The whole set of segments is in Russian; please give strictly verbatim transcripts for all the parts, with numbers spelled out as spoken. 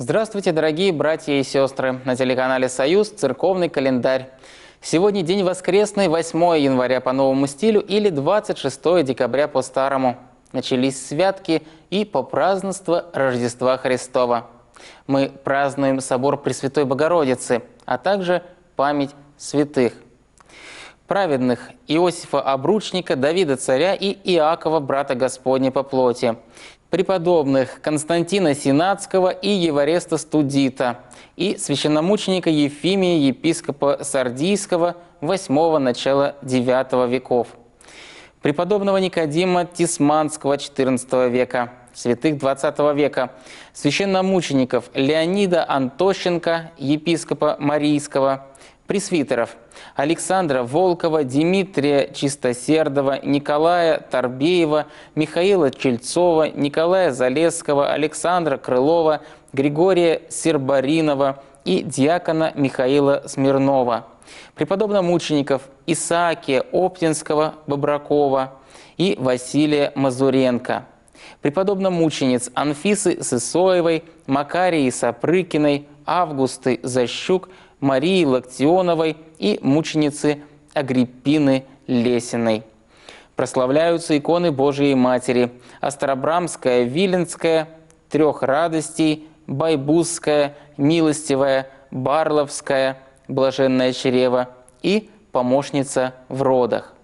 Здравствуйте, дорогие братья и сестры! На телеканале «Союз» церковный календарь. Сегодня день воскресный, восьмое января по новому стилю или двадцать шестое декабря по старому. Начались святки и попразднество Рождества Христова. Мы празднуем собор Пресвятой Богородицы, а также память святых. Праведных Иосифа Обручника, Давида Царя и Иакова, брата Господня по плоти. Преподобных Константина Сенатского и Евареста Студита и священномученика Ефимия, епископа Сардийского, восьмого начала девятого веков. Преподобного Никодима Тисманского, четырнадцатого века. Святых двадцатого века. Священномучеников Леонида Антощенко, епископа Марийского. Пресвитеров Александра Волкова, Дмитрия Чистосердова, Николая Торбеева, Михаила Чельцова, Николая Залесского, Александра Крылова, Григория Сербаринова и диакона Михаила Смирнова. Преподобномучеников Исаакия Оптинского, Бобракова и Василия Мазуренко. Преподобномучениц Анфисы Сысоевой, Макарии Сапрыкиной, Августы Защук, Марии Локтионовой и мученицы Агриппины Лесиной. Прославляются иконы Божией Матери: Остробрамская, Виленская, Трех Радостей, Байбузская, Милостивая, Барловская, Блаженное чрево и Помощница в родах.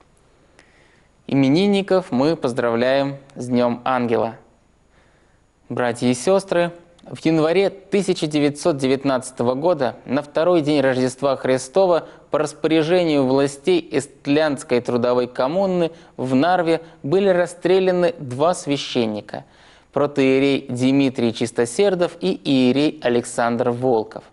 Именинников мы поздравляем с Днем Ангела. Братья и сестры, в январе тысяча девятьсот девятнадцатого года, на второй день Рождества Христова, по распоряжению властей Эстлянской трудовой коммуны в Нарве были расстреляны два священника – протоиерей Дмитрий Чистосердов и иерей Александр Волков.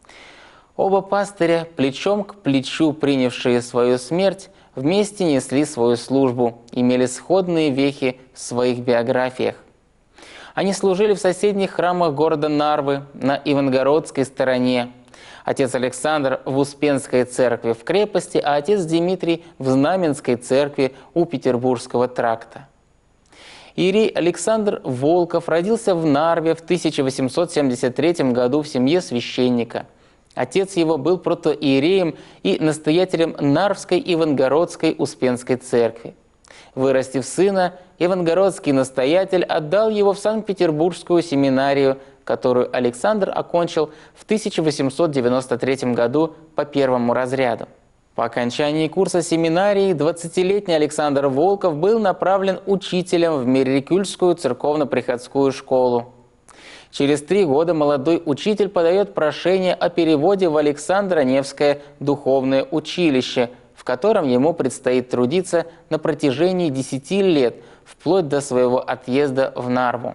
Оба пастыря, плечом к плечу принявшие свою смерть, вместе несли свою службу, имели сходные вехи в своих биографиях. Они служили в соседних храмах города Нарвы на Ивангородской стороне. Отец Александр в Успенской церкви в крепости, а отец Дмитрий в Знаменской церкви у Петербургского тракта. Иерей Александр Волков родился в Нарве в тысяча восемьсот семьдесят третьем году в семье священника. Отец его был протоиереем и настоятелем Нарвской Ивангородской Успенской церкви. Вырастив сына, ивангородский настоятель отдал его в Санкт-Петербургскую семинарию, которую Александр окончил в тысяча восемьсот девяносто третьем году по первому разряду. По окончании курса семинарии двадцатилетний Александр Волков был направлен учителем в Меррикюльскую церковно-приходскую школу. Через три года молодой учитель подает прошение о переводе в Александро-Невское духовное училище, в котором ему предстоит трудиться на протяжении десяти лет, вплоть до своего отъезда в Нарву.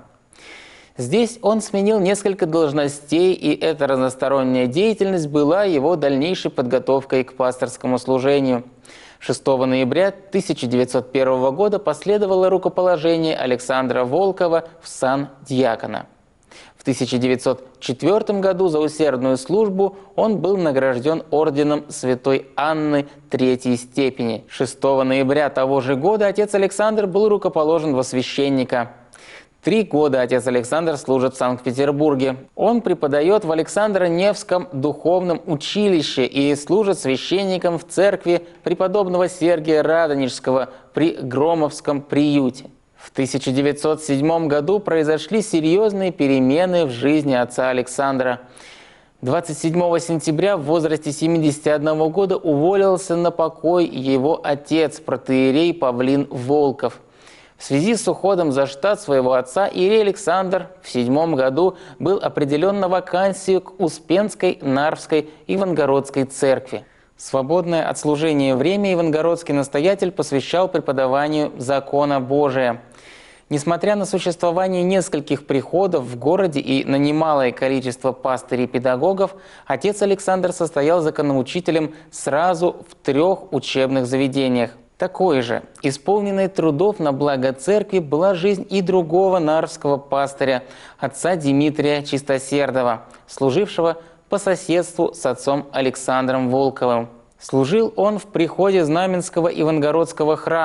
Здесь он сменил несколько должностей, и эта разносторонняя деятельность была его дальнейшей подготовкой к пасторскому служению. шестого ноября тысяча девятьсот первого года последовало рукоположение Александра Волкова в сан диакона. В тысяча девятьсот четвёртом году за усердную службу он был награжден орденом Святой Анны третьей степени. шестого ноября того же года отец Александр был рукоположен во священника. Три года отец Александр служит в Санкт-Петербурге. Он преподает в Александро-Невском духовном училище и служит священником в церкви преподобного Сергия Радонежского при Громовском приюте. В тысяча девятьсот седьмом году произошли серьезные перемены в жизни отца Александра. двадцать седьмого сентября в возрасте семидесяти одного года уволился на покой его отец, протоиерей Павлин Волков. В связи с уходом за штат своего отца иерей Александр в седьмом году был определен на вакансию к Успенской, Нарвской, Ивангородской церкви. Свободное от служения время ивангородский настоятель посвящал преподаванию закона Божия. Несмотря на существование нескольких приходов в городе и на немалое количество пастырей-педагогов, отец Александр состоял законоучителем сразу в трех учебных заведениях. Такой же, исполненной трудов на благо церкви, была жизнь и другого нарвского пастыря, отца Дмитрия Чистосердова, служившего по соседству с отцом Александром Волковым. Служил он в приходе Знаменского Ивангородского храма.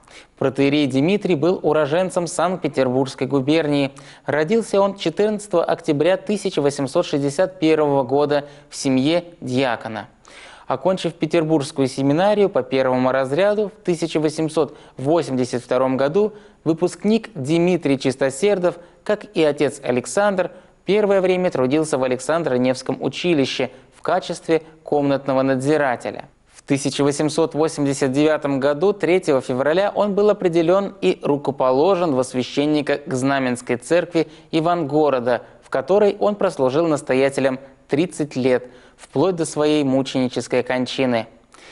Протоиерей Димитрий был уроженцем Санкт-Петербургской губернии. Родился он четырнадцатого октября тысяча восемьсот шестьдесят первого года в семье дьякона. Окончив Петербургскую семинарию по первому разряду в тысяча восемьсот восемьдесят втором году, выпускник Дмитрий Чистосердов, как и отец Александр, первое время трудился в Александро-Невском училище в качестве комнатного надзирателя. В тысяча восемьсот восемьдесят девятом году, третьего февраля, он был определен и рукоположен во священника к Знаменской церкви Ивангорода, в которой он прослужил настоятелем тридцать лет, вплоть до своей мученической кончины.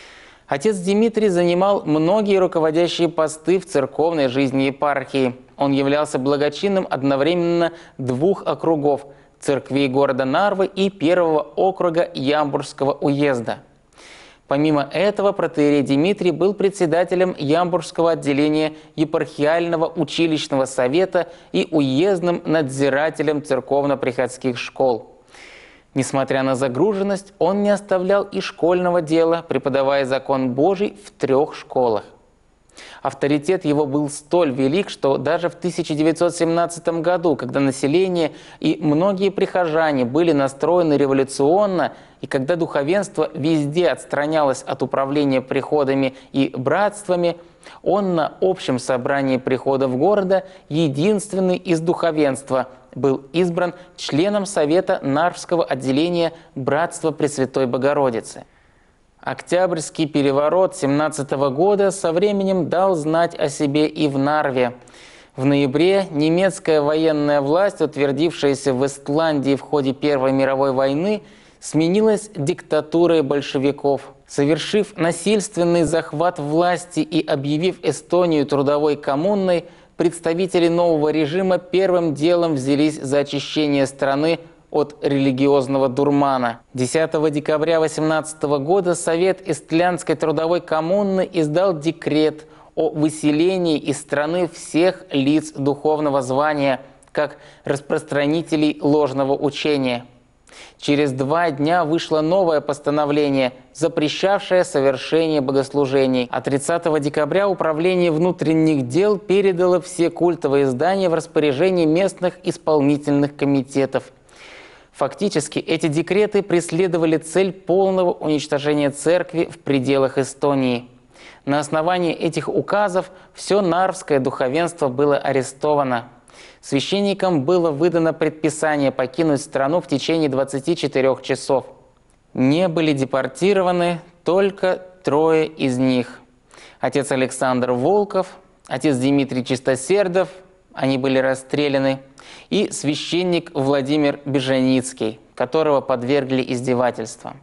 Отец Дмитрий занимал многие руководящие посты в церковной жизни епархии. Он являлся благочинным одновременно двух округов – церквей города Нарвы и первого округа Ямбургского уезда. Помимо этого, протоиерей Дмитрий был председателем Ямбургского отделения епархиального училищного совета и уездным надзирателем церковно-приходских школ. Несмотря на загруженность, он не оставлял и школьного дела, преподавая закон Божий в трех школах. Авторитет его был столь велик, что даже в тысяча девятьсот семнадцатом году, когда население и многие прихожане были настроены революционно, и когда духовенство везде отстранялось от управления приходами и братствами, он на общем собрании приходов города, единственный из духовенства, был избран членом Совета Нарвского отделения Братства Пресвятой Богородицы. Октябрьский переворот семнадцатого года со временем дал знать о себе и в Нарве. В ноябре немецкая военная власть, утвердившаяся в Эстландии в ходе Первой мировой войны, сменилась диктатурой большевиков. Совершив насильственный захват власти и объявив Эстонию трудовой коммуной, представители нового режима первым делом взялись за очищение страны от религиозного дурмана. десятого декабря тысяча девятьсот восемнадцатого года Совет Эстлянской трудовой коммуны издал декрет о выселении из страны всех лиц духовного звания, как распространителей ложного учения. Через два дня вышло новое постановление, запрещавшее совершение богослужений. А тридцатого декабря Управление внутренних дел передало все культовые здания в распоряжение местных исполнительных комитетов. Фактически эти декреты преследовали цель полного уничтожения церкви в пределах Эстонии. На основании этих указов все нарвское духовенство было арестовано. Священникам было выдано предписание покинуть страну в течение двадцати четырёх часов. Не были депортированы только трое из них. Отец Александр Волков, отец Дмитрий Чистосердов, они были расстреляны, и священник Владимир Бежаницкий, которого подвергли издевательствам.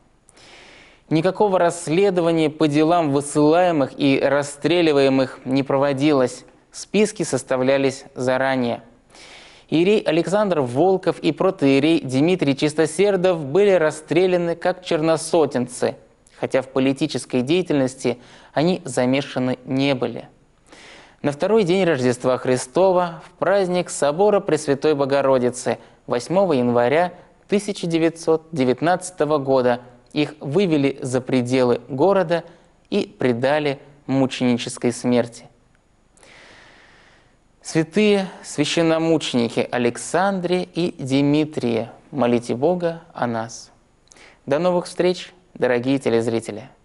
Никакого расследования по делам высылаемых и расстреливаемых не проводилось, списки составлялись заранее. Иерей Александр Волков и протоиерей Дмитрий Чистосердов были расстреляны как черносотенцы, хотя в политической деятельности они замешаны не были. На второй день Рождества Христова, в праздник Собора Пресвятой Богородицы, восьмого января тысяча девятьсот девятнадцатого года, их вывели за пределы города и предали мученической смерти. Святые священномученики Александре и Дмитрия, молите Бога о нас. До новых встреч, дорогие телезрители!